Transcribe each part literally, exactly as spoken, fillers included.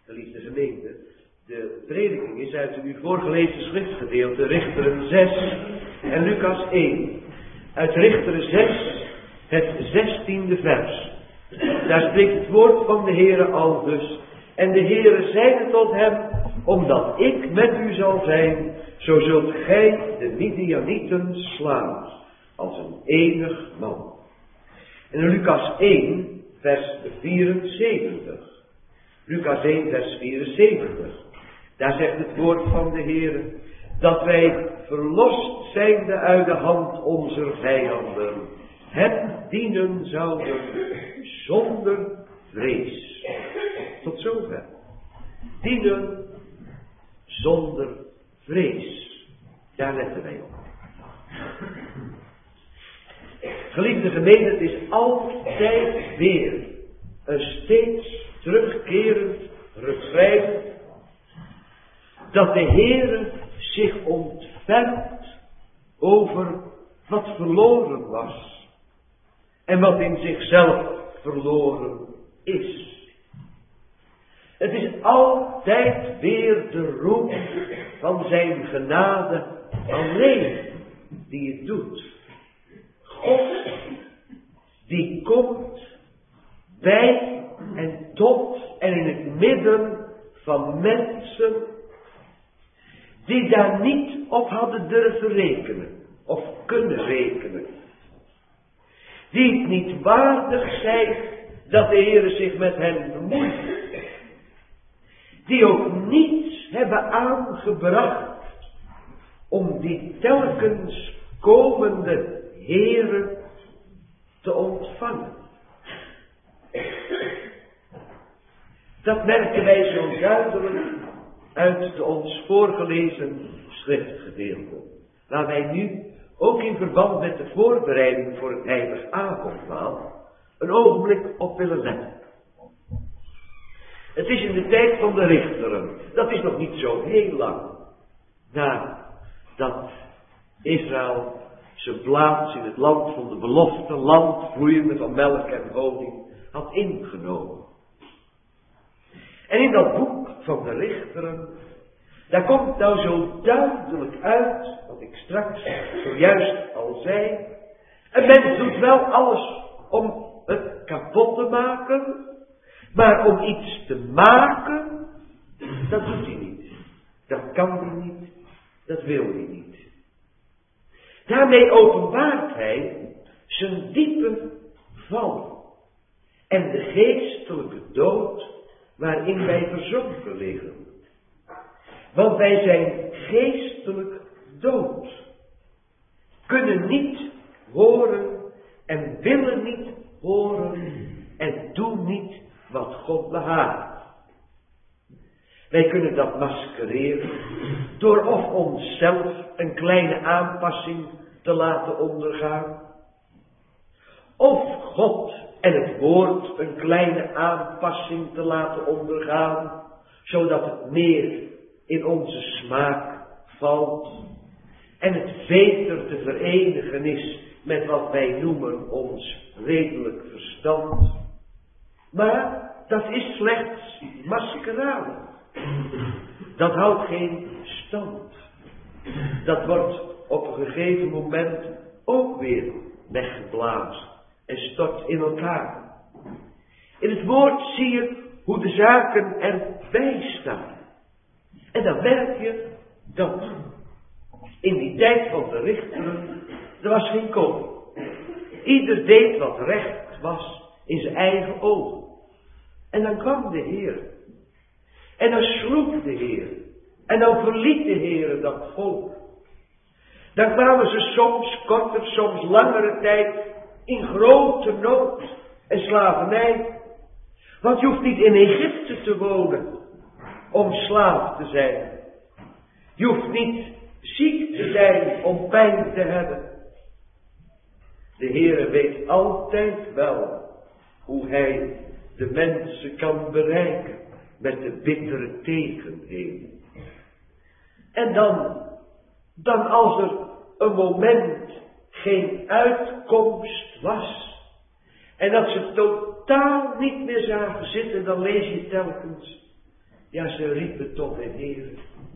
geliefde gemeente, de prediking is uit een u voorgelezen schriftgedeelte, Richteren zes en Lucas één. Uit Richteren zes, het zestiende vers. Daar spreekt het woord van de Heere al dus. En de Heere zeide tot hem, omdat ik met u zal zijn, zo zult gij de Midianieten slaan, als een enig man. En in Lucas één, vers vierenzeventig. Lucas één, vers vierenzeventig. Daar zegt het woord van de Heere, dat wij verlost zijnde uit de hand onze vijanden, hem dienen zouden zonder vrees. Tot zover. Dienen zonder vrees. Daar letten wij op. Geliefde gemeente, het is altijd weer een steeds terugkerend refrein dat de Heere zich ontfermt over wat verloren was en wat in zichzelf verloren is. Het is altijd weer de roep van zijn genade alleen die het doet. God die komt bij en tot en in het midden van mensen die daar niet op hadden durven rekenen of kunnen rekenen. Die het niet waardig zijn dat de Heere zich met hen bemoeit. Die ook niets hebben aangebracht om die telkens komende Heere te ontvangen. Dat merken wij zo duidelijk uit de ons voorgelezen schriftgedeelte. Waar wij nu, ook in verband met de voorbereiding voor het heilige avondmaal, een ogenblik op willen letten. Het is in de tijd van de richteren. Dat is nog niet zo heel lang nadat Israël zijn plaats in het land van de belofte, land vloeiende van melk en honing, had ingenomen. En in dat boek van de richteren, daar komt nou zo duidelijk uit, wat ik straks zojuist al zei, een mens doet wel alles om het kapot te maken, maar om iets te maken, dat doet hij niet. Dat kan hij niet, dat wil hij niet. Daarmee openbaart hij zijn diepe val en de geestelijke dood waarin wij verzonken liggen. Want wij zijn geestelijk dood, kunnen niet horen en willen niet horen en doen niet wat God behaagt. Wij kunnen dat maskereren door of onszelf een kleine aanpassing te laten ondergaan, of God en het woord een kleine aanpassing te laten ondergaan, zodat het meer in onze smaak valt en het beter te verenigen is met wat wij noemen ons redelijk verstand. Maar dat is slechts maskerade. Dat houdt geen stand. Dat wordt op een gegeven moment ook weer weggeblazen en stort in elkaar. In het woord zie je hoe de zaken erbij staan. En dan merk je dat in die tijd van de richteren, er was geen koning. Ieder deed wat recht was in zijn eigen ogen. En dan kwam de Heer. En dan sloeg de Heer. En dan verliet de Heer dat volk. Dan kwamen ze soms korter, soms langere tijd in grote nood en slavernij. Want je hoeft niet in Egypte te wonen om slaaf te zijn. Je hoeft niet ziek te zijn om pijn te hebben. De Heere weet altijd wel hoe hij de mensen kan bereiken met de bittere tegenheden. En dan, dan als er een moment geen uitkomst was en dat ze totaal niet meer zagen zitten, dan lees je telkens Ja, ze riepen tot de Heer.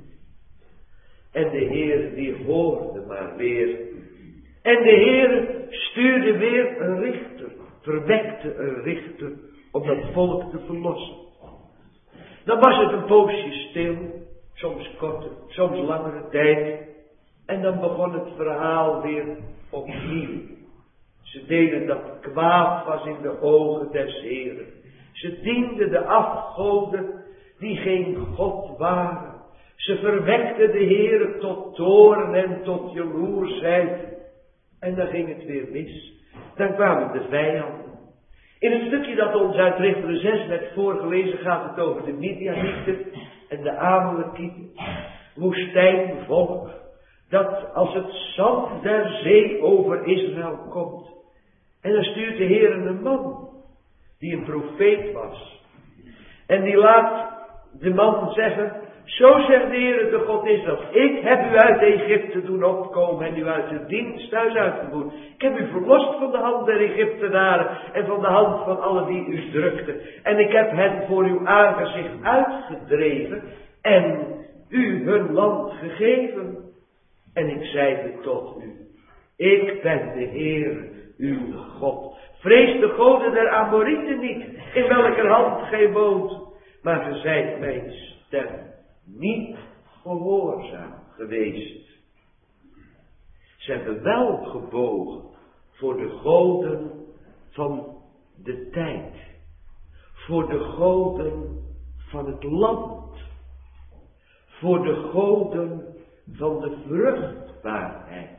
En de Heer die hoorde maar weer. En de Heer stuurde weer een richter. Verwekte een richter om dat volk te verlossen. Dan was het een poosje stil. Soms korte, soms langere tijd. En dan begon het verhaal weer opnieuw. Ze deden dat kwaad was in de ogen des Heren. Ze dienden de afgoden die geen God waren. Ze verwekten de Heere tot toorn en tot jaloersheid. En dan ging het weer mis. Dan kwamen de vijanden. In het stukje dat ons uit Richteren zes werd voorgelezen gaat het over de Midianieten en de Amalekieten. Woestijnvolk. Dat als het zand der zee over Israël komt. En dan stuurt de Heer een man. Die een profeet was. En die laat de man zeggen. Zo zegt de Heer de God Israël. Ik heb u uit Egypte doen opkomen. En u uit het diensthuis uitgevoerd. Ik heb u verlost van de hand der Egyptenaren. En van de hand van allen die u drukten. En ik heb hen voor uw aangezicht uitgedreven. En u hun land gegeven. En ik zeide tot u. Ik ben de Heer uw God. Vrees de goden der Amorieten niet. In welker hand gij woont. Maar ge zijt mijn stem niet gehoorzaam geweest. Ze hebben wel gebogen voor de goden van de tijd. Voor de goden van het land. Voor de goden van de vruchtbaarheid.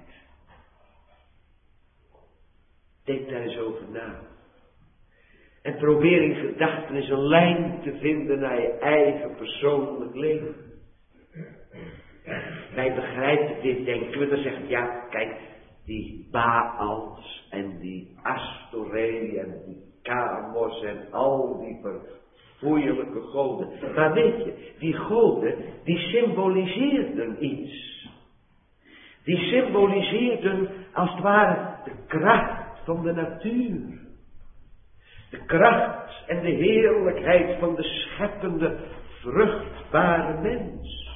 Denk daar eens over na. En probeer in gedachten eens een lijn te vinden naar je eigen persoonlijk leven. Wij begrijpen dit, denken we, dan zeggen we, ja, kijk, die Baals en die Astoré en die Kamos en al die verfoeilijke goden. Maar weet je, die goden, die symboliseerden iets. Die symboliseerden als het ware de kracht van de natuur. De kracht en de heerlijkheid van de scheppende, vruchtbare mens.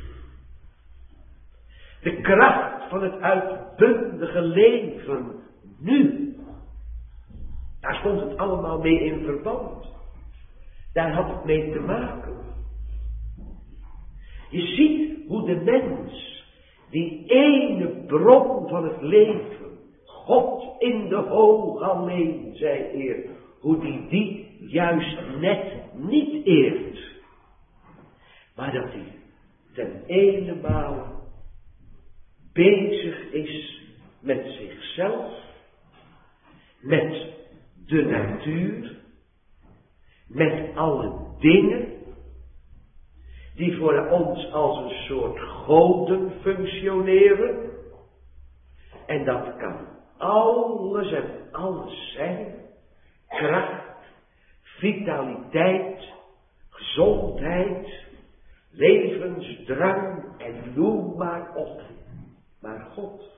De kracht van het uitbundige leven nu. Daar stond het allemaal mee in verband. Daar had het mee te maken. Je ziet hoe de mens, die ene bron van het leven, God in de hoog alleen, zei eer, hoe die die juist net niet eert. Maar dat hij ten ene maal bezig is met zichzelf, met de natuur, met alle dingen die voor ons als een soort goden functioneren. En dat kan alles en alles zijn. Kracht, vitaliteit, gezondheid, levensdrang en noem maar op. Maar God.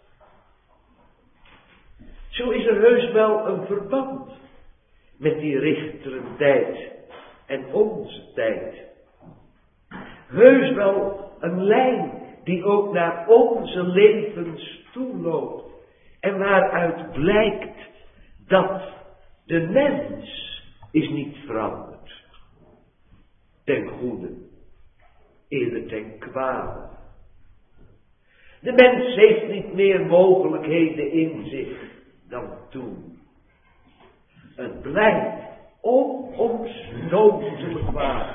Zo is er heus wel een verband met die richterentijd en onze tijd. Heus wel een lijn die ook naar onze levens toe loopt. En waaruit blijkt dat de mens is niet veranderd. Ten goede, eerder ten kwade. De mens heeft niet meer mogelijkheden in zich dan toen. Het blijkt onomstotelijk waar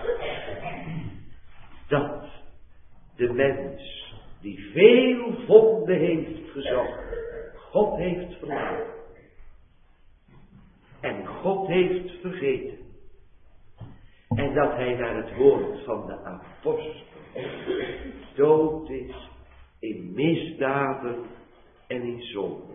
dat de mens die veel vonden heeft gezocht, God heeft verlaten. En God heeft vergeten. En dat hij naar het woord van de apostel dood is in misdaden en in zonde.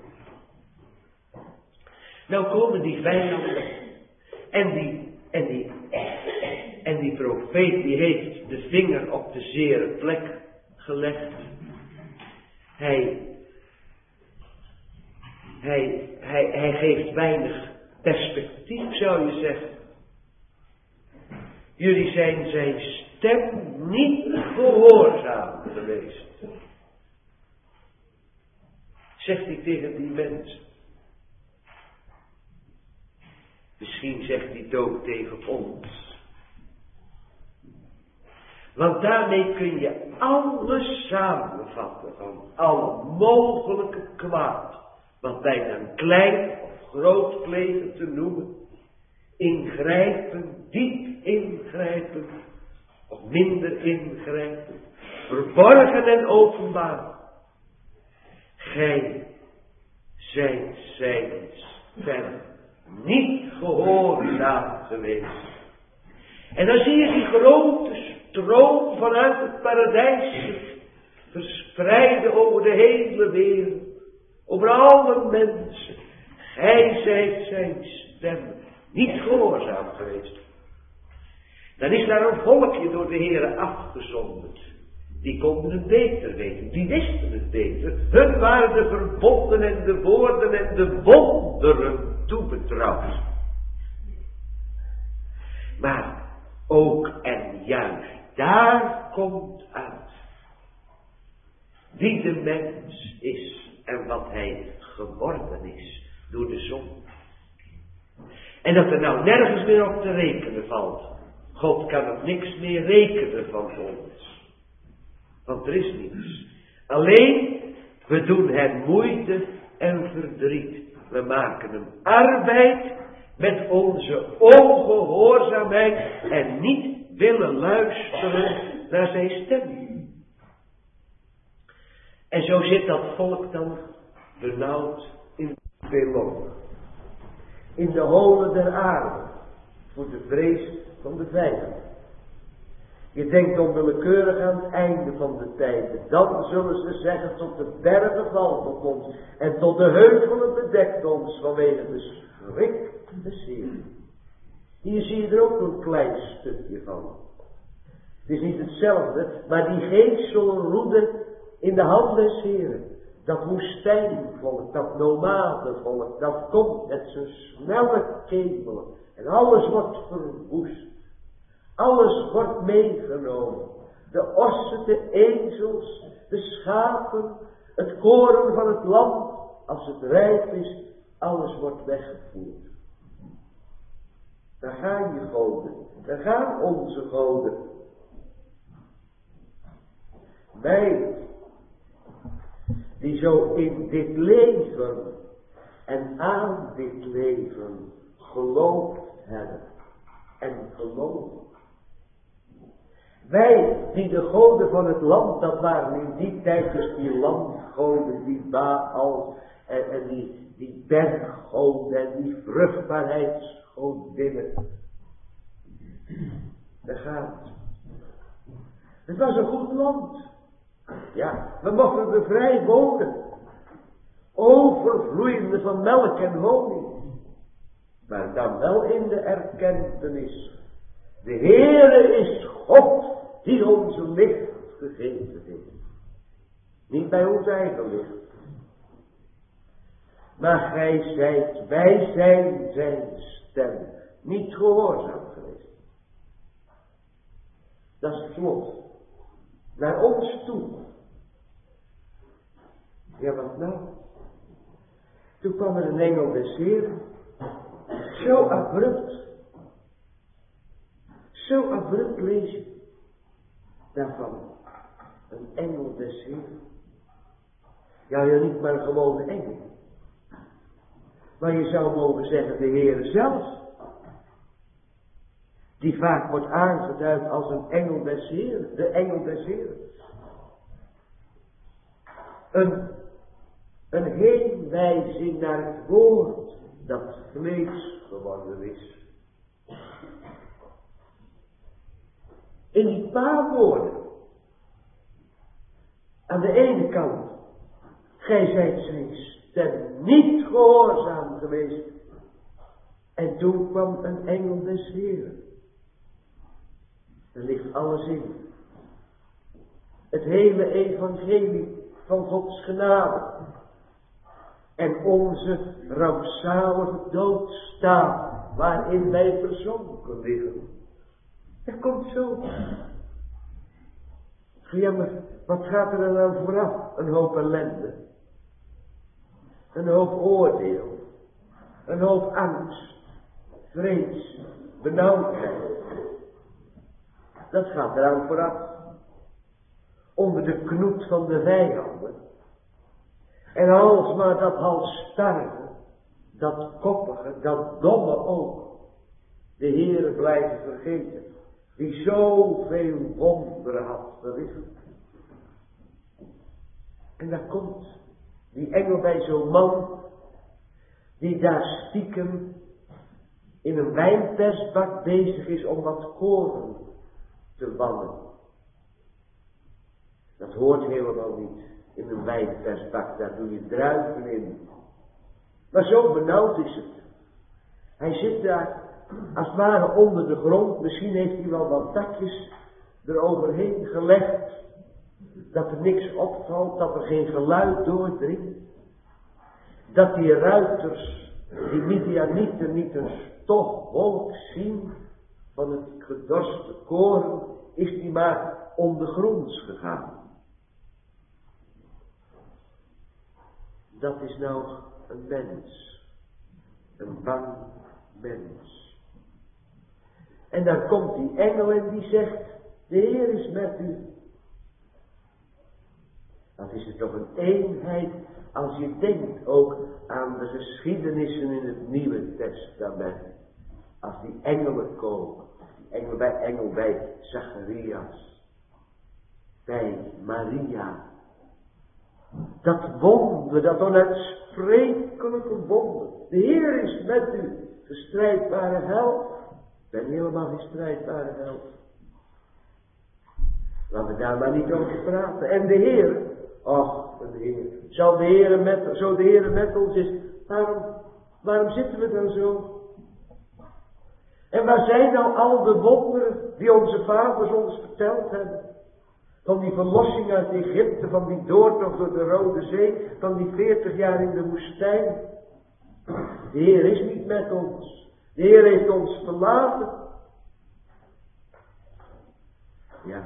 Nou komen die vijanden en die, en die, en die profeet die heeft de vinger op de zere plek gelegd. Hij, hij, hij, hij geeft weinig perspectief, zou je zeggen. Jullie zijn zijn stem niet gehoorzaam geweest. Zegt hij tegen die mensen. Misschien zegt hij het ook tegen ons. Want daarmee kun je alles samenvatten van alle mogelijke kwaad. Wat wij dan klein of groot plegen te noemen. Ingrijpen, diep ingrijpen. Of minder ingrijpen. Verborgen en openbaar. Gij zijt zijns verder niet gehoorzaam geweest. En dan zie je die grote stroom vanuit het paradijs verspreiden over de hele wereld. Over alle mensen. Gij zijt zijn stem niet gehoorzaam geweest. Dan is daar een volkje door de Heere afgezonderd. Die konden het beter weten. Die wisten het beter. Hun waren de verbonden en de woorden en de wonderen toebetrouwd. Maar ook en juist daar komt uit wie de mens is en wat hij geworden is door de zon. En dat er nou nergens meer op te rekenen valt. God kan op niks meer rekenen van ons. Want er is niets. Alleen, we doen hem moeite en verdriet. We maken hem arbeid met onze ongehoorzaamheid en niet willen luisteren naar zijn stem. En zo zit dat volk dan benauwd in de spelonk. In de holen der aarde. Voor de vrees van de vijand. Je denkt onwillekeurig aan het einde van de tijden. Dan zullen ze zeggen, tot de bergen valt op ons. En tot de heuvelen bedekt ons vanwege de schrik des Heeren. Hier zie je er ook een klein stukje van. Het is niet hetzelfde, maar die geestelroede in de hand des Heeren. Dat woestijnvolk, dat nomadenvolk, dat komt met zijn snelle kemelen. En alles wordt verwoest. Alles wordt meegenomen. De ossen, de ezels, de schapen, het koren van het land. Als het rijp is, alles wordt weggevoerd. Daar gaan je goden. Daar gaan onze goden. Wij, die zo in dit leven en aan dit leven geloofd hebben en geloven. Wij, die de goden van het land, dat waren in die tijd dus die landgoden, die Baal en, en die, die berggoden en die vruchtbaarheidsgodinnen. Daar gaat het. Het was een goed land. Ja, we mochten er vrij wonen. Overvloeiende van melk en honing. Maar dan wel in de erkentenis. De Heere is God die ons licht gegeven heeft. Niet bij ons eigen licht. Maar gij zijt, wij zijn zijn stem niet gehoorzaam geweest. Dat is het slot. Naar ons toe. Ja, wat nou? Toen kwam er een engel des Heeren. Zo abrupt. Zo abrupt lees je daarvan. Een engel des Heeren. Ja, ja, niet maar een gewone engel. Maar je zou mogen zeggen de Heere zelf. Die vaak wordt aangeduid als een engel des Heeren. De engel des Heeren. Een, een heenwijzing naar het woord dat vlees geworden is. In die paar woorden. Aan de ene kant. Gij zijt zijn stem niet gehoorzaam geweest. En toen kwam een engel des Heeren. Er ligt alles in. Het hele evangelie van Gods genade. En onze rampzalige doodstaat waarin wij verzonken liggen. Er komt zo Ja, maar wat gaat er dan aan vooraf? Een hoop ellende. Een hoop oordeel. Een hoop angst. Vrees. Benauwdheid. Dat gaat eraan vooraf. Onder de knoet van de vijanden. En alsmaar dat halsstarrige, dat koppige, dat domme oog. De Heere blijven vergeten. Die zoveel wonderen had verricht. En daar komt die engel bij zo'n man. Die daar stiekem in een wijnpersbak bezig is om wat koren te wannen. Dat hoort helemaal niet in een wijnpersbak, daar doe je druiven in. Maar zo benauwd is het. Hij zit daar als het ware onder de grond, misschien heeft hij wel wat takjes eroverheen gelegd, dat er niks opvalt, dat er geen geluid doordringt, dat die ruiters, die Midianieten niet een stofwolk zien van het gedorste koren, is die maar ondergronds gegaan. Dat is nou een mens, een bang mens. En dan komt die engel en die zegt, de Heer is met u. Dat is er toch een eenheid als je denkt ook aan de geschiedenissen in het Nieuwe Testament. Als die engelen komen, die engel bij engel bij Zacharias, bij Maria. Dat wonder, dat onuitsprekelijke wonder. De Heer is met u, de strijdbare held. Ik ben helemaal geen strijdbare held. Laten we daar maar niet over praten. En de Heer, ach, de Heer. Zal de Heer met, zo de Heer met ons is, waarom, waarom zitten we dan zo? En waar zijn nou al de wonderen die onze vaders ons verteld hebben? Van die verlossing uit Egypte, van die doortocht door de Rode Zee, van die veertig jaar in de woestijn. De Heer is niet met ons. De Heer heeft ons verlaten. Ja.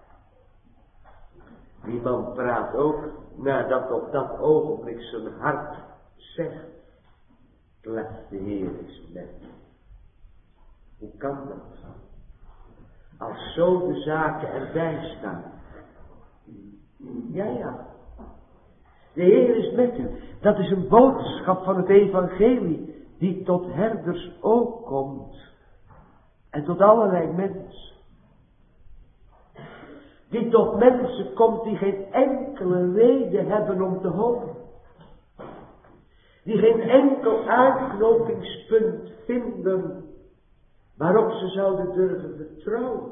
Die man praat ook nadat op dat ogenblik zijn hart zegt. Let, de Heer is met me. Hoe kan dat? Als zo de zaken erbij staan. Ja, ja. De Heer is met u. Dat is een boodschap van het evangelie. Die tot herders ook komt. En tot allerlei mensen. Die tot mensen komt die geen enkele reden hebben om te hopen. Die geen enkel aanknopingspunt vinden waarop ze zouden durven vertrouwen.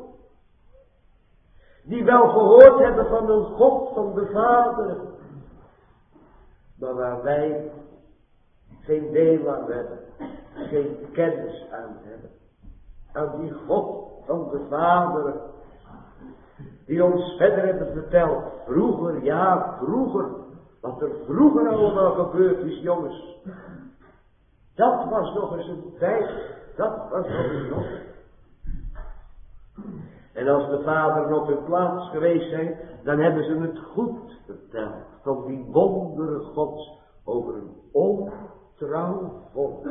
Die wel gehoord hebben van een God van de Vader. Maar waar wij geen deel aan hebben. Geen kennis aan hebben. Aan die God van de Vader. Die ons verder hebben verteld. Vroeger, ja vroeger. Wat er vroeger allemaal gebeurd is, jongens. Dat was nog eens een feit. Dat was nog eens nog. En als de vaderen op hun plaats geweest zijn, dan hebben ze het goed verteld. Van die wonderen Gods over een ontrouw volk.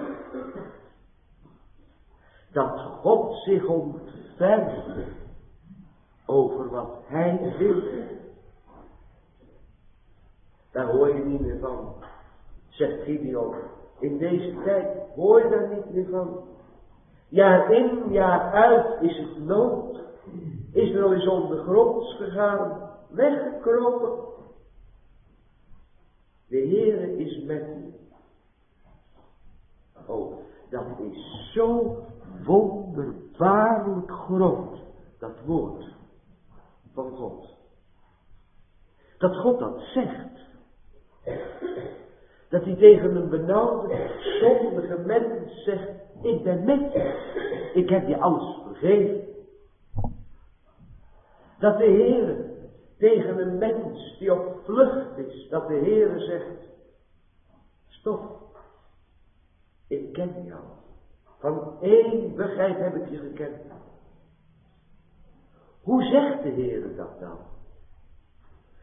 Dat God zich ontfermde over wat hij wil. Daar hoor je niet meer van, zegt Gideon. In deze tijd hoor je daar niet meer van. Jaar in, jaar uit is het nood. Israël is ondergronds gegaan, weggekropen. De Heere is met u. Oh, dat is zo wonderbaarlijk groot, dat woord van God. Dat God dat zegt. Dat hij tegen een benauwde, zondige mens zegt, ik ben met je. Ik heb je alles vergeven. Dat de Heere tegen een mens die op vlucht is, dat de Heere zegt, stop, ik ken jou. Van eeuwigheid heb ik je gekend. Hoe zegt de Heere dat dan?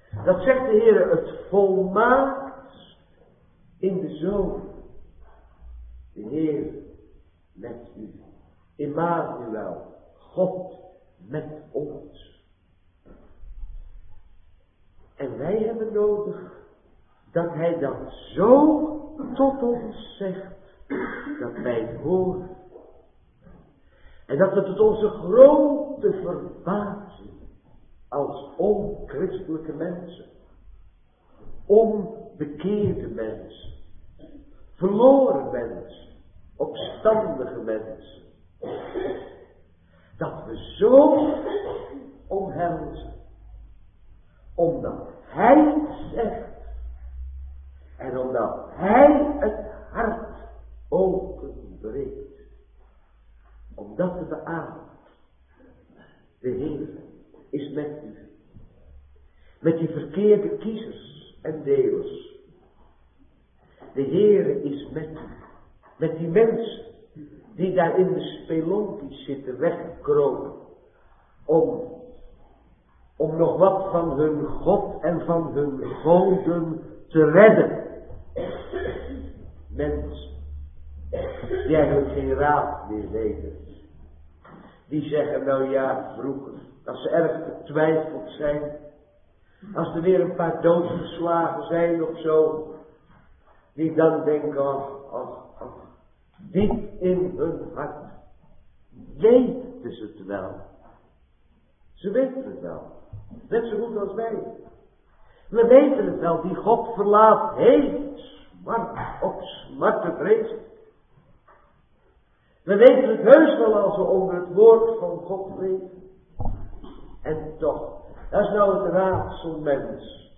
Dat zegt de Heer, het volmaakt in de Zoon. De Heer met u. Immanuel, God met ons. En wij hebben nodig dat Hij dat zo tot ons zegt, dat wij het horen. En dat we tot onze grote verbazing als onchristelijke mensen, onbekeerde mensen, verloren mensen, opstandige mensen, dat we zo omhelzen, omdat Hij het zegt en omdat Hij het hart openbreekt. Om dat te beamen. De Heer is met u. Met die verkeerde kiezers en delers. De Heer is met u. Met die mensen die daar in de spelonkies zitten weggekropen. Om, om nog wat van hun God en van hun goden te redden. Mensen die eigenlijk geen raad meer weten. Die zeggen, nou ja, vroeger, als ze erg betwijfeld zijn, als er weer een paar doodgeslagen zijn of zo, die dan denken, ach, ach, ach, diep in hun hart, weten ze het wel. Ze weten het wel, net zo goed als wij. We weten het wel, die God verlaat heeft smart op smart te vrezen. We weten het heus wel als we onder het woord van God leven. En toch, dat is nou het raadsel mens.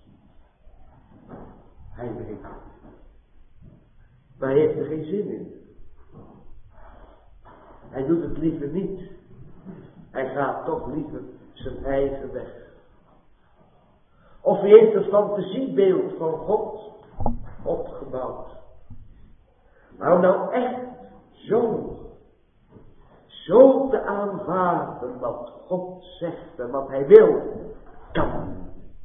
Hij weet het. Maar hij heeft er geen zin in. Hij doet het liever niet. Hij gaat toch liever zijn eigen weg. Of hij heeft een fantasiebeeld van God opgebouwd. Maar nou echt zo Zo te aanvaarden wat God zegt en wat Hij wil, kan.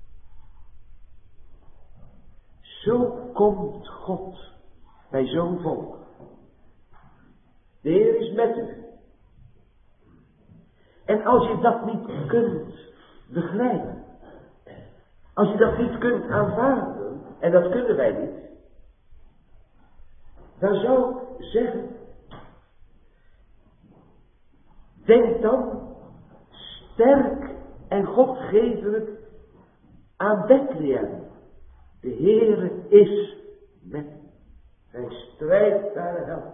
Zo komt God bij zo'n volk. De Heer is met u. En als je dat niet kunt begrijpen, als je dat niet kunt aanvaarden, en dat kunnen wij niet, dan zou ik zeggen, denk dan sterk en godgevelijk aan Bethlehem. De Heere is met u. Hij strijdt naar de held.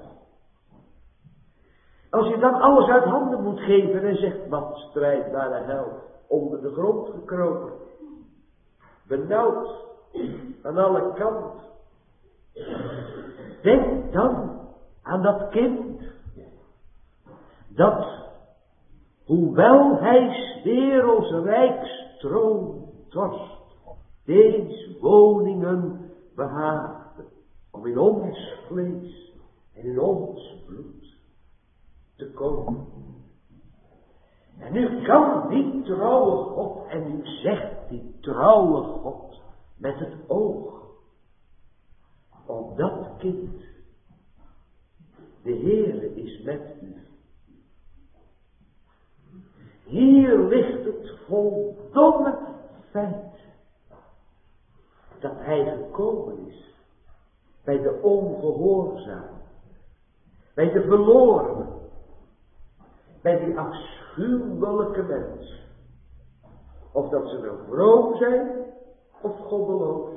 Als je dan alles uit handen moet geven en zegt, wat strijdt naar de held? Onder de grond gekropen. Benauwd. Aan alle kanten. Denk dan aan dat kind. Dat, hoewel hij 's werelds rijks troon torst, deze woningen behaagde, om in ons vlees en in ons bloed te komen. En nu kan die trouwe God, en nu zegt die trouwe God met het oog op dat kind. De Heere is met u. Hier ligt het voldomme feit dat hij gekomen is bij de ongehoorzamen, bij de verlorenen, bij die afschuwelijke mensen. Of dat ze wel vroom zijn of goddeloos.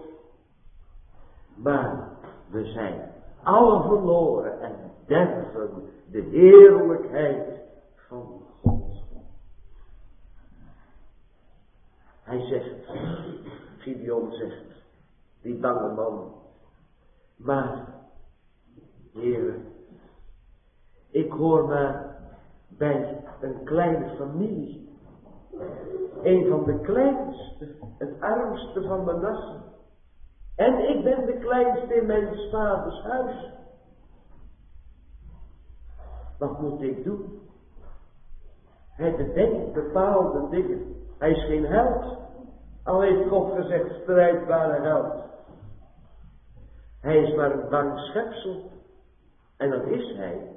Maar we zijn alle verloren en derven de heerlijkheid van God. Hij zegt, Gideon zegt, die bange man, maar, Heere, ik hoor maar bij een kleine familie, een van de kleinste, het armste van Manasse, en ik ben de kleinste in mijn vaders huis. Wat moet ik doen? Hij bedenkt bepaalde dingen. Hij is geen held. Al heeft God gezegd, strijdbare held. Hij is maar een bang schepsel. En dat is hij.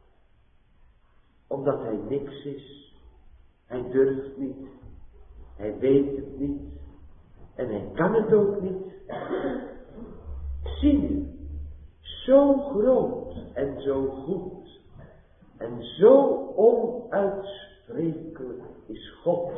Omdat hij niks is. Hij durft niet. Hij weet het niet. En hij kan het ook niet. Zie je, zo groot en zo goed en zo onuitsprekelijk is God,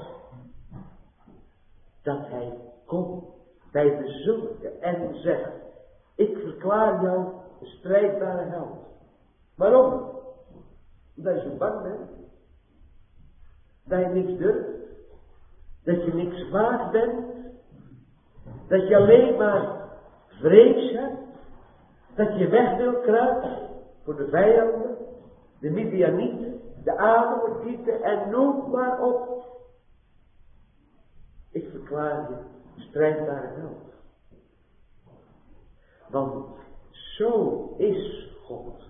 dat hij komt bij de zulke en zegt, ik verklaar jou een strijdbare held. Waarom? Omdat je zo bang bent. Dat je niks durft. Dat je niks waard bent. Dat je alleen maar vrees hebt. Dat je weg wil kruipen voor de vijanden. De Midianieten. De Amalekieten. En noem maar op. Ik verklaar je strijdbare held. Want zo is God.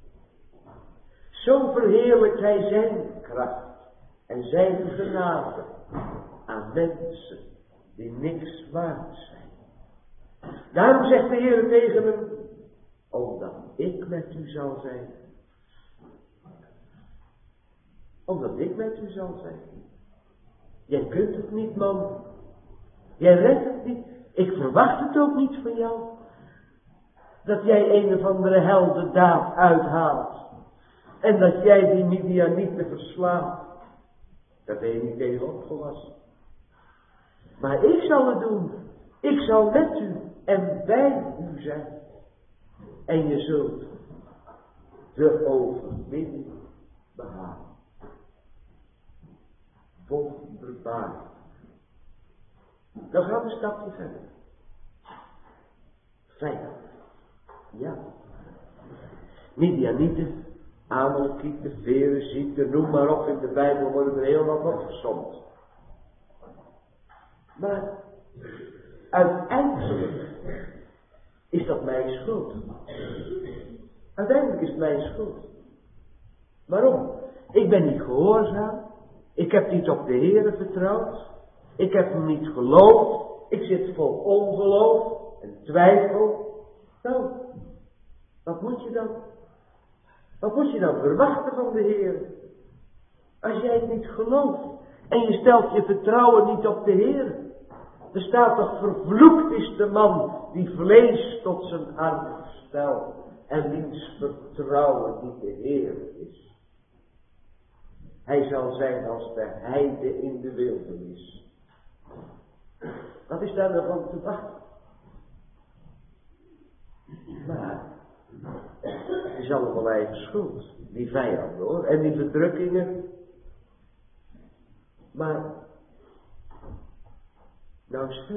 Zo verheerlijkt hij zijn kracht en zijn genade aan mensen die niks waard zijn. Daarom zegt de Heer tegen hem, omdat ik met u zal zijn. Omdat ik met u zal zijn. Jij kunt het niet, man. Jij redt het niet. Ik verwacht het ook niet van jou. Dat jij een of andere heldendaad uithaalt. En dat jij die Midianieten verslaat. Daar ben je niet tegen opgewassen. Maar ik zal het doen. Ik zal met u en bij u zijn. En je zult de overwinning behalen. Wonderbaar. Dan gaan we een stapje verder. Vijand. Ja. Midianieten, Amalekieten, Ferezieten, noem maar op, in de Bijbel worden er heel wat opgesomd. Maar uiteindelijk is dat mijn schuld. Uiteindelijk is het mijn schuld. Waarom? Ik ben niet gehoorzaam. Ik heb niet op de Heere vertrouwd. Ik heb hem niet geloofd. Ik zit vol ongeloof en twijfel. Nou, wat moet je dan? Wat moet je dan verwachten van de Heer? Als jij het niet gelooft en je stelt je vertrouwen niet op de Heer. Er staat toch, vervloekt is de man die vlees tot zijn arm stelt en wiens vertrouwen niet de Heer is. Hij zal zijn als de heide in de wildernis. Wat is daar nog van te wachten? Maar het is allemaal eigen schuld. Die vijanden hoor. En die verdrukkingen. Maar nou stil.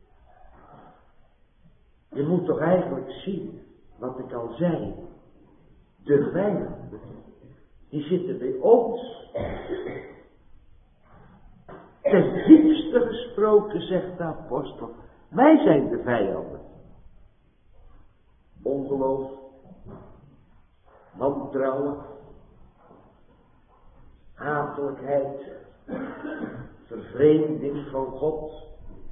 Je moet toch eigenlijk zien wat ik al zei. De vijanden. Die zitten bij ons. Ten diepste gesproken zegt de apostel. Wij zijn de vijanden. Ongeloof. Wantrouwen. Hatelijkheid. Vervreemding van God.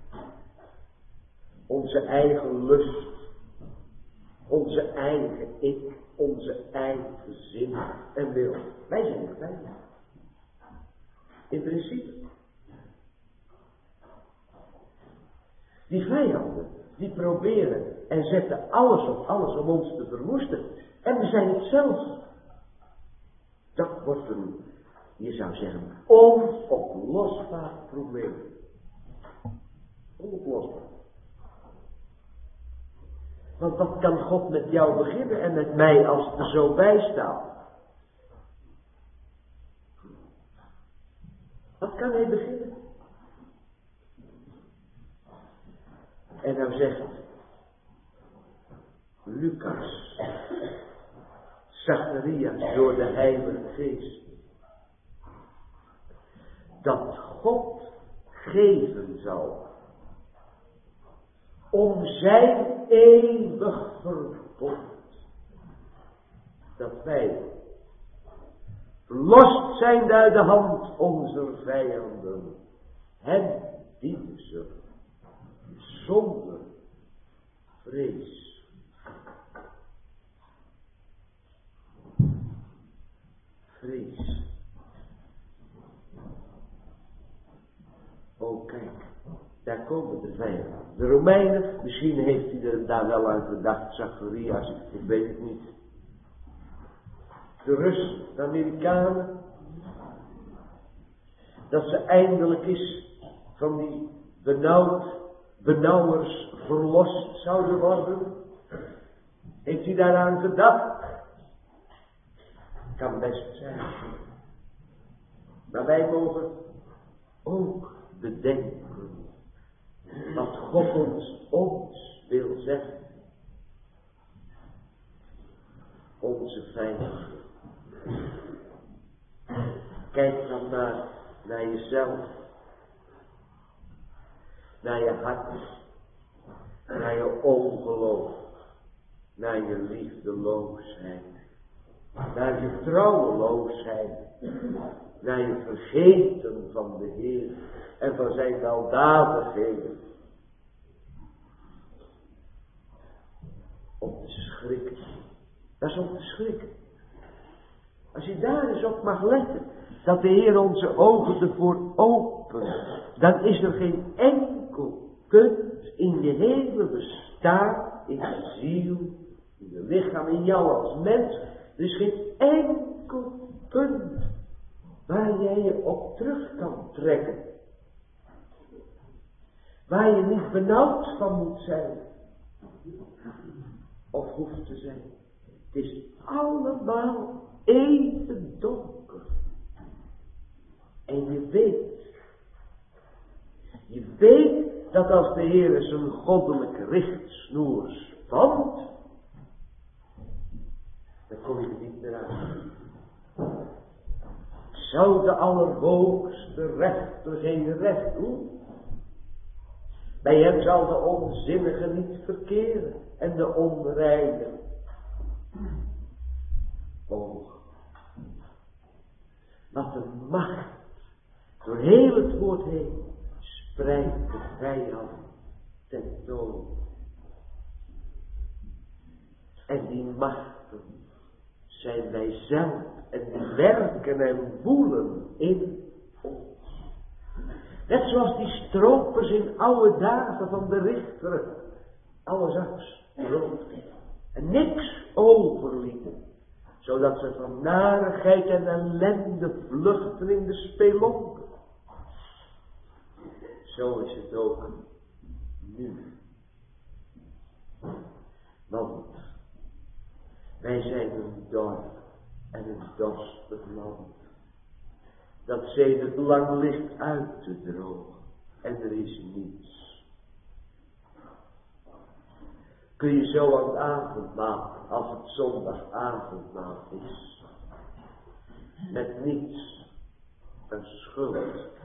Onze eigen lust. Onze eigen ik. Onze eigen zin en wil. Wij zijn de vijanden. In principe. Die vijanden, die proberen en zetten alles op alles om ons te verwoesten. En we zijn het zelf. Dat wordt een, je zou zeggen, onoplosbaar probleem. Onoplosbaar. Want wat kan God met jou beginnen en met mij als het er zo bij staat? Wat kan hij beginnen? En nou zegt Lucas, Zacharias door de Heilige Geest, dat God geven zal om zijn eeuwig verbond, dat wij verlost zijn uit de hand onze vijanden, hen dienen zullen. zonder vrees. Vrees. Oh kijk, daar komen de vijanden. De Romeinen, misschien heeft hij er daar wel aan gedacht, Zacharias, ik weet het niet. De Russen, de Amerikanen, dat ze eindelijk eens van die benauwd, benauwers verlost zouden worden. Heeft hij daaraan gedacht? Kan best zijn. Maar wij mogen ook bedenken wat God ons, ons wil zeggen. Onze vijand. Kijk dan maar naar jezelf. Naar je hart. Naar je ongeloof. Naar je liefdeloosheid. Naar je trouweloosheid. Naar je vergeten van de Heer. En van zijn weldadigheden. Om te schrikken. Dat is om te schrikken. Als je daar eens op mag letten. Dat de Heer onze ogen ervoor opent. Dan is er geen enkel punt in je hele bestaan. In je ziel. In je lichaam. In jou als mens. Er is geen enkel punt. Waar jij je op terug kan trekken. Waar je niet benauwd van moet zijn. Of hoeft te zijn. Het is allemaal even donker. En je weet. Je weet dat als de Heer zijn goddelijke richtsnoer spant. Dan kom je er niet meer uit. Zou de Allerhoogste rechter geen recht doen? Bij hem zal de onzinnige niet verkeren en de onreine. Oh, wat een macht door heel het woord heen spreidt de vijand tentoon. En die machten zijn wij zelf en die werken en woelen in ons. Net zoals die stropers in oude dagen van de richteren alles afstroopten en niks overlieten, zodat ze van narigheid en ellende vluchten in de spelonken. Zo is het ook nu. Want wij zijn een dorp en een dorstig land. Dat sedert lang ligt uit te drogen. En er is niets. Kun je zo aan het avondmaal, als het zondagavondmaal is. Met niets. Een schuld.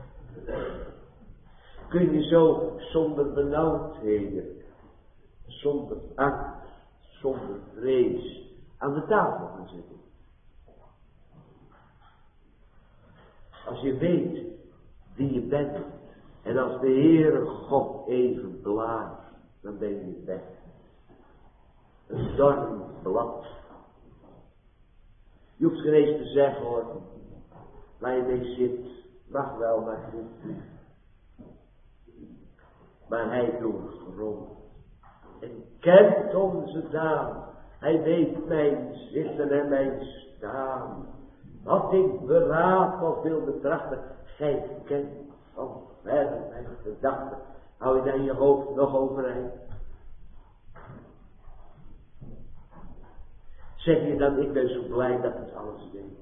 Kun je zo zonder benauwdheden. Zonder angst. Zonder vrees. Aan de tafel gaan zitten. Als je weet wie je bent. En als de Heere God even blaast. Dan ben je weg. Een dormend blad. Je hoeft geen eens te zeggen hoor. Waar je mee zit. Mag wel maar goed. Maar hij doorgrondt. En kent onze daad. Hij weet mijn zitten en mijn staan. Wat ik beraad of wil betrachten. Gij kent van ver mijn gedachten. Hou je dan je hoofd nog overeind. Zeg je dan, ik ben zo blij dat het alles weet.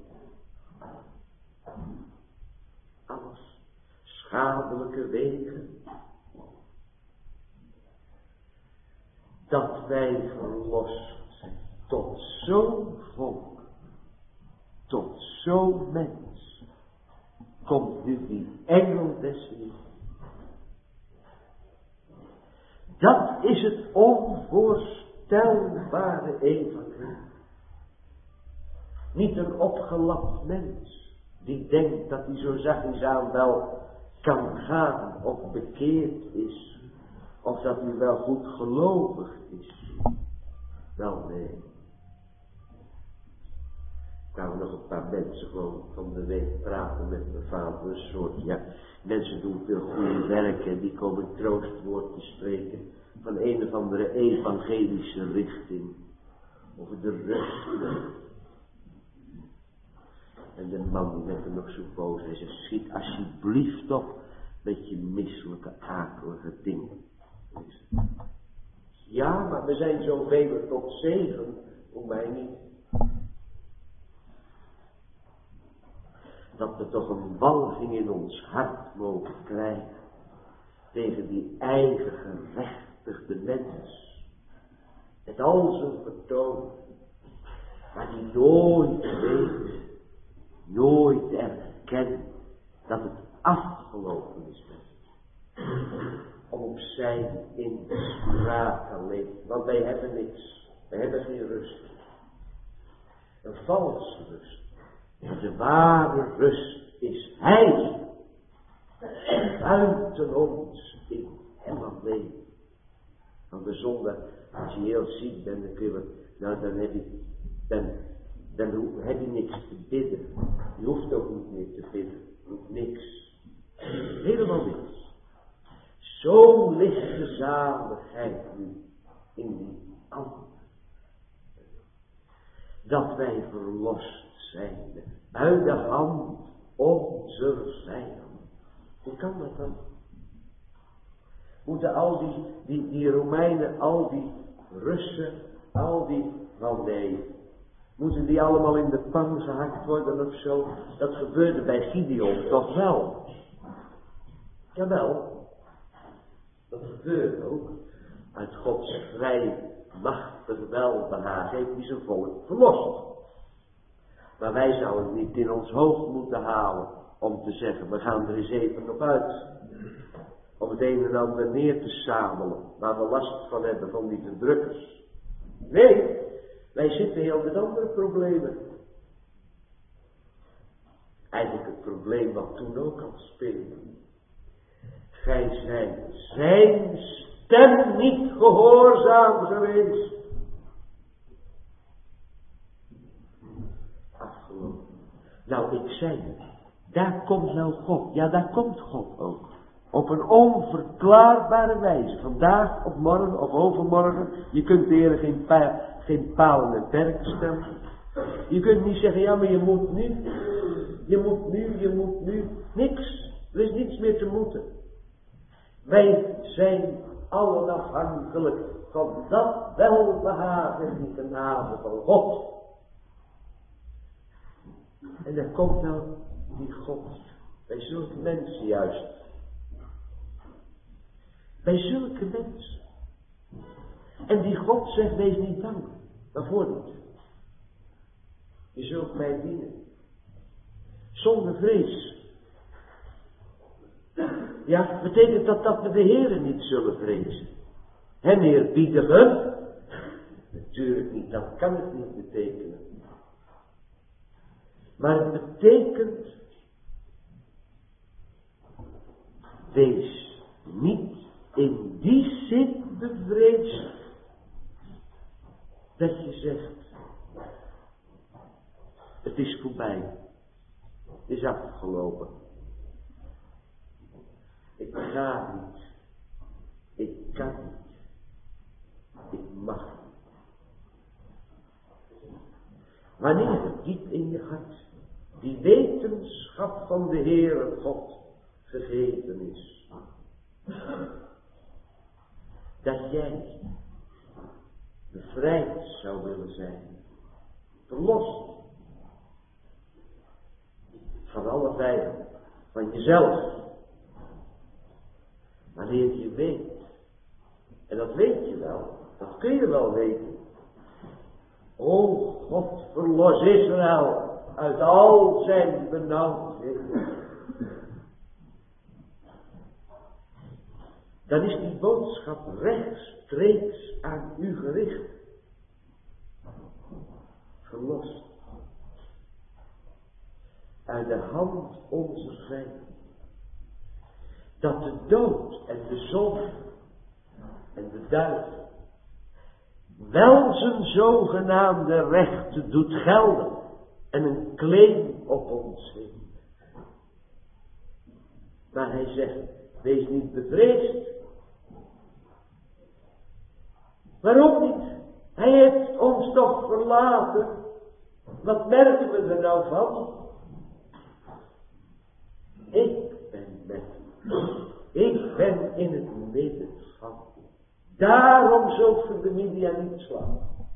Alles. Schadelijke wegen. Dat wij verlost zijn. Tot zo'n volk. Tot zo'n mens. Komt nu die engel des Heren. Dat is het onvoorstelbare evangelie. Niet een opgelapt mens. Die denkt dat hij zo zachtjes aan wel kan gaan of bekeerd is. of dat u wel goed gelovig is. Wel nee. Er kwamen nog een paar mensen gewoon van de week praten met mijn vader. Een soort, ja, mensen doen veel goede werk en die komen troostwoord te spreken van een of andere evangelische richting. Over de rust. En de man die werd er nog zo boos. Hij zegt, schiet alsjeblieft op met je misselijke, akelige dingen. Ja, maar we zijn zoveel tot zegen. Voor mij niet. Dat we toch een walging in ons hart mogen krijgen. Tegen die eigen gerechtigde mens. Met al zijn vertoon. Maar die nooit weet. Nooit erkent dat het afgelopen is met hem. Om op zijn inspraak alleen. Want wij hebben niks. Wij hebben geen rust. Een valse rust. Maar de ware rust is Hij. Buiten ons in Hem alleen. Van de zonde, als je heel ziek bent, dan kun je, nou dan heb je, dan, dan heb je niks te bidden. Je hoeft ook niet meer te bidden. Je hoeft niks. Helemaal niks. Zo ligt de zaligheid nu in die ander. Dat wij verlost zijn uit de hand onze vijand. Hoe kan dat dan? Moeten al die, die, die Romeinen, al die Russen, al die, wel nee, moeten die allemaal in de pan gehakt worden of zo? Dat gebeurde bij Gideon toch wel? Jawel, dat gebeurde ook. Uit Gods vrij machtig welbehagen heeft hij zijn volk verlost. Maar wij zouden het niet in ons hoofd moeten halen om te zeggen, we gaan er eens even op uit. Om het een en ander neer te sabelen, waar we last van hebben van die verdrukkers. Nee, wij zitten heel met andere problemen. Eigenlijk het probleem wat toen ook al speelde. Gij zijt zijn stem niet gehoorzaam geweest. Afgelopen. Nou, ik zei het. Daar komt nou God. Ja, daar komt God ook. Op een onverklaarbare wijze. Vandaag of morgen of overmorgen. Je kunt de Heer geen, pa geen palen en perken stellen. Je kunt niet zeggen, ja, maar je moet nu. Je moet nu, je moet nu. Niks. Er is niets meer te moeten. Wij zijn allen afhankelijk van dat welbehagen en die genade van God. En dan komt nou die God bij zulke mensen juist. Bij zulke mensen. En die God zegt, wees niet bang. Waarvoor niet? Je zult mij dienen. Zonder vrees. Ja, betekent dat dat we de Heere niet zullen vrezen? Hem eerbiedigen? Natuurlijk niet, dat kan het niet betekenen. Maar het betekent, wees niet in die zin bevreesd, dat je zegt, het is voorbij, het is afgelopen. Ik ga niet, ik kan niet, ik mag niet. Wanneer het diep in je hart die wetenschap van de Heere God gegeven is, dat jij bevrijd zou willen zijn, verlost van alle vijanden, van jezelf. Wanneer je weet, en dat weet je wel, dat kun je wel weten. O God, verlos Israël uit al zijn benauwdheden. Dan is die boodschap rechtstreeks aan u gericht. Verlost. Uit de hand onze vijand. Dat de dood en de zonde en de duivel wel zijn zogenaamde rechten doet gelden en een claim op ons heeft. Maar hij zegt, wees niet bevreesd. Waarom niet? Hij heeft ons toch verlaten. Wat merken we er nou van? Ik ben met u. Ik ben in het midden van u. Daarom zult ge de media niet slaan.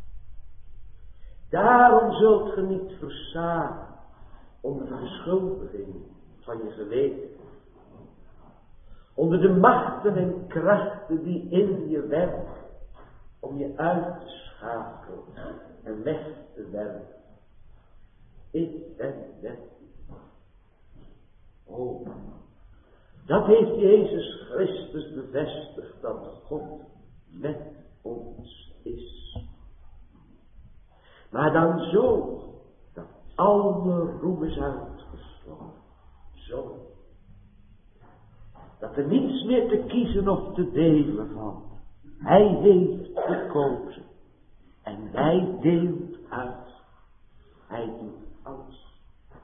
Daarom zult ge niet versagen onder de beschuldiging van je geweten. Onder de machten en krachten die in je werken om je uit te schakelen en weg te werken. Ik ben met u. Oh, dat heeft Jezus Christus bevestigd dat God met ons is. Maar dan zo dat alle roem is uitgesloten. Zo. Dat er niets meer te kiezen of te delen valt. Hij heeft gekozen. En hij deelt uit. Hij doet alles.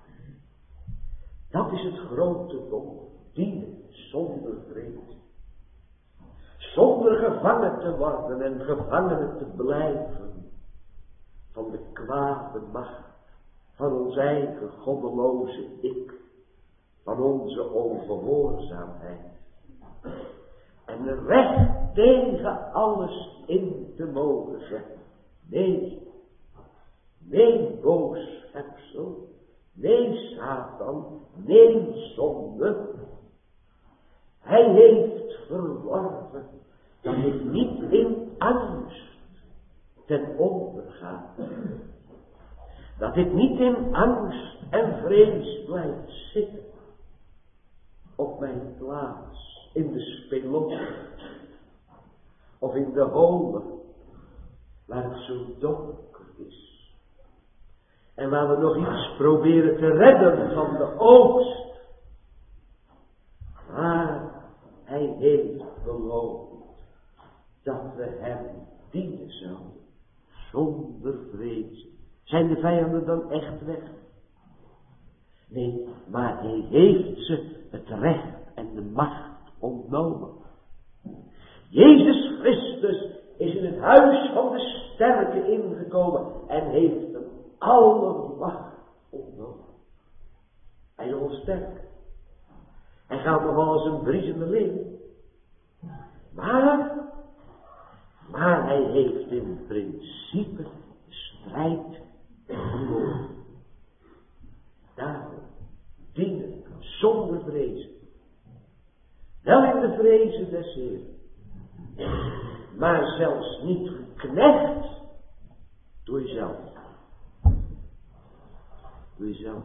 Dat is het grote doel. Dienen zonder vrees. Zonder gevangen te worden en gevangenen te blijven. Van de kwade macht. Van ons eigen goddeloze ik. Van onze ongehoorzaamheid. En recht tegen alles in te mogen zeggen. Nee. Nee, boos hebsel. Nee, Satan. Nee, zonde. Hij heeft verworven dat ik niet in angst ten onder ga. Dat ik niet in angst en vrees blijf zitten op mijn plaats in de spelonk of in de holen waar het zo donker is. En waar we nog iets proberen te redden van de oogst. Maar hij heeft beloofd dat we hem dienen zouden. Zonder vrees. Zijn de vijanden dan echt weg? Nee, maar hij heeft ze het recht en de macht ontnomen. Jezus Christus is in het huis van de sterke ingekomen en heeft hem alle macht ontnomen. Hij is onsterk. Hij gaat nog wel als een briesende leeuw. Maar, maar hij heeft in principe de strijd verloren. Daarom dienen zonder vrezen. Wel in de vrezen des Heeren. Maar zelfs niet geknecht door jezelf. Door jezelf.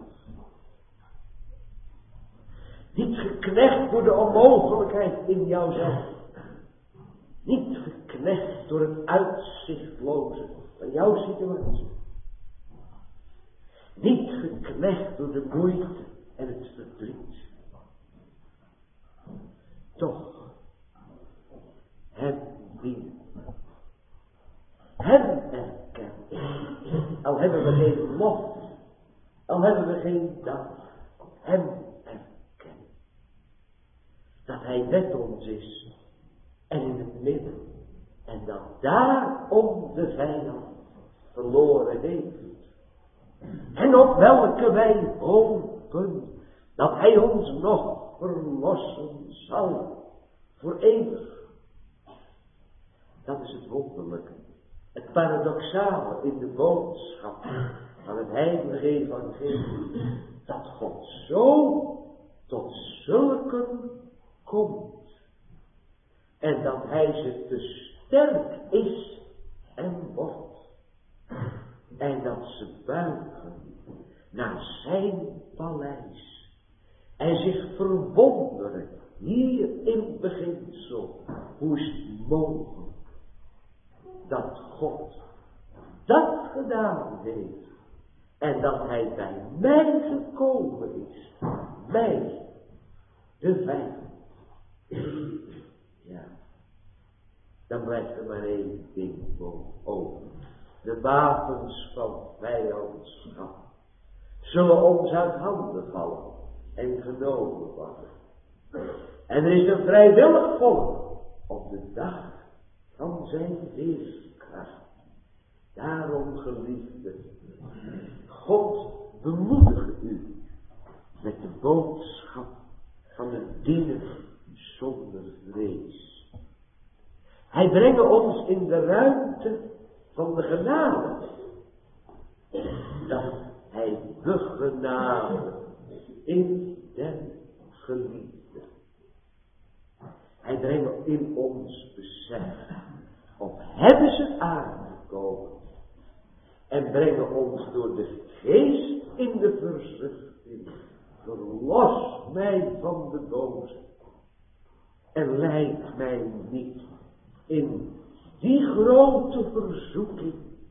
Niet geknecht door de onmogelijkheid in jouzelf. Niet geknecht door het uitzichtloze van jouw situatie. Niet geknecht door de moeite en het verdriet. Toch, hem dienen. Hem erkennen. Al hebben we geen lof. Al hebben we geen dank. Hem erkennen. Dat hij met ons is. En in het midden. En dat daarom de vijand verloren heeft. En op welke wij hopen dat hij ons nog verlossen zal. Voor eeuwig. Dat is het wonderlijke. Het paradoxale in de boodschap van het heilige evangelie. Dat God zo tot zulken komt. En dat hij ze te sterk is en wordt. En dat ze buigen naar zijn paleis. En zich verwonderen hier in beginsel. Hoe is het mogelijk dat God dat gedaan heeft. En dat hij bij mij gekomen is. Mij, de vijand. Ja. dan blijft er maar één ding over. De wapens van vijandschap zullen ons uit handen vallen en genomen worden. En er is een vrijwillig volk op de dag van zijn weerkracht. Daarom, geliefde, God bemoedigt u met de boodschap van het dienen zonder vrees. Hij brengt ons in de ruimte van de genade. Dat hij begenade in den geliefde. Hij brengt in ons besef op hem is het aangekomen. En brengen ons door de geest in de verzuchting. Verlos mij van de boze. En leid mij niet in die grote verzoeking.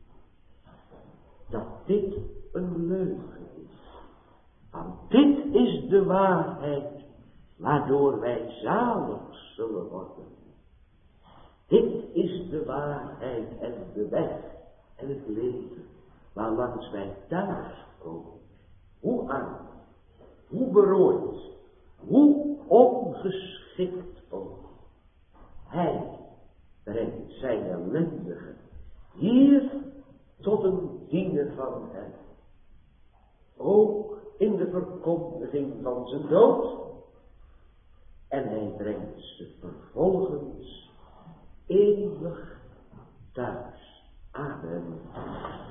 Dat dit een leugen is. Want dit is de waarheid. Waardoor wij zalig zullen worden. Dit is de waarheid en de weg en het leven. Waarlangs wij thuis komen. Hoe arm. Hoe berooid. Hoe ongeschikt ook. Hij brengt zijn ellendige hier tot een diener van hem. Ook in de verkondiging van zijn dood. En hij brengt ze vervolgens eeuwig thuis. Amen.